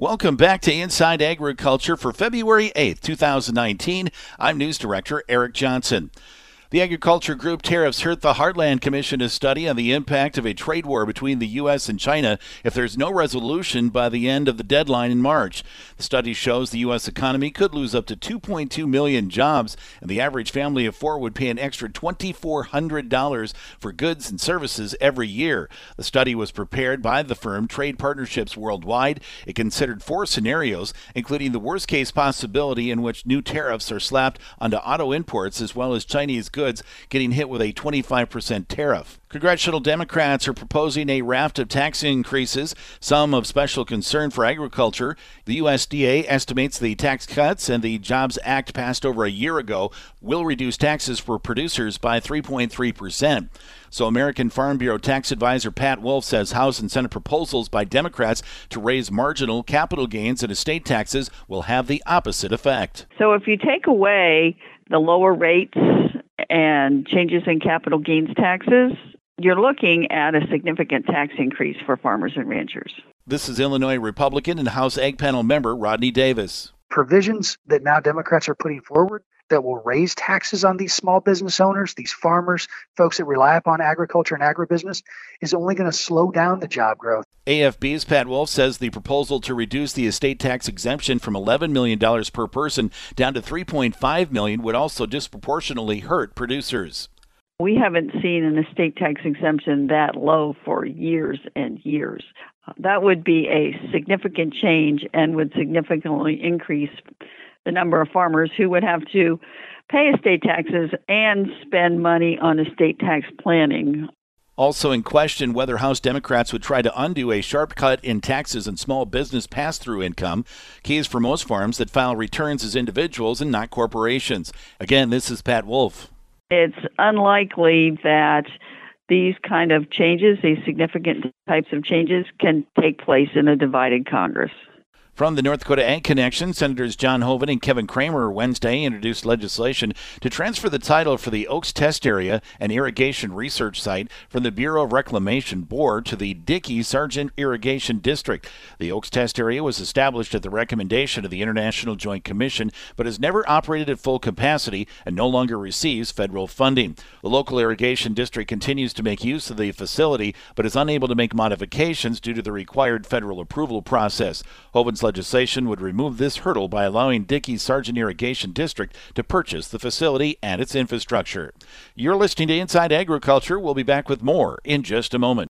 Welcome back to Inside Agriculture for February 8th, 2019. I'm News Director Eric Johnson. The Agriculture Group tariffs hurt the Heartland Commission to study on the impact of a trade war between the U.S. and China if there's no resolution by the end of the deadline in March. The study shows the U.S. economy could lose up to 2.2 million jobs, and the average family of four would pay an extra $2,400 for goods and services every year. The study was prepared by the firm Trade Partnerships Worldwide. It considered four scenarios, including the worst-case possibility in which new tariffs are slapped onto auto imports as well as Chinese goods getting hit with a 25% tariff. Congressional Democrats are proposing a raft of tax increases, some of special concern for agriculture. The USDA estimates the Tax Cuts and the Jobs Act passed over a year ago will reduce taxes for producers by 3.3%. So American Farm Bureau tax advisor Pat Wolf says House and Senate proposals by Democrats to raise marginal capital gains and estate taxes will have the opposite effect. So if you take away the lower rates and changes in capital gains taxes, you're looking at a significant tax increase for farmers and ranchers. This is Illinois Republican and House Ag Panel member Rodney Davis. Provisions that now Democrats are putting forward that will raise taxes on these small business owners, these farmers, folks that rely upon agriculture and agribusiness, is only going to slow down the job growth. AFB's Pat Wolf says the proposal to reduce the estate tax exemption from $11 million per person down to $3.5 million would also disproportionately hurt producers. We haven't seen an estate tax exemption that low for years and years. That would be a significant change and would significantly increase the number of farmers who would have to pay estate taxes and spend money on estate tax planning. Also in question whether House Democrats would try to undo a sharp cut in taxes and small business pass-through income, keys for most farms that file returns as individuals and not corporations. Again, this is Pat Wolf. It's unlikely that these kind of changes, these significant types of changes, can take place in a divided Congress. From the North Dakota Ag Connection, Senators John Hoeven and Kevin Cramer Wednesday introduced legislation to transfer the title for the Oaks Test Area, an irrigation research site, from the Bureau of Reclamation Board to the Dickey-Sargent Irrigation District. The Oaks Test Area was established at the recommendation of the International Joint Commission, but has never operated at full capacity and no longer receives federal funding. The local irrigation district continues to make use of the facility, but is unable to make modifications due to the required federal approval process. Hoeven's legislation would remove this hurdle by allowing Dickey-Sargent Irrigation District to purchase the facility and its infrastructure. You're listening to Inside Agriculture. We'll be back with more in just a moment.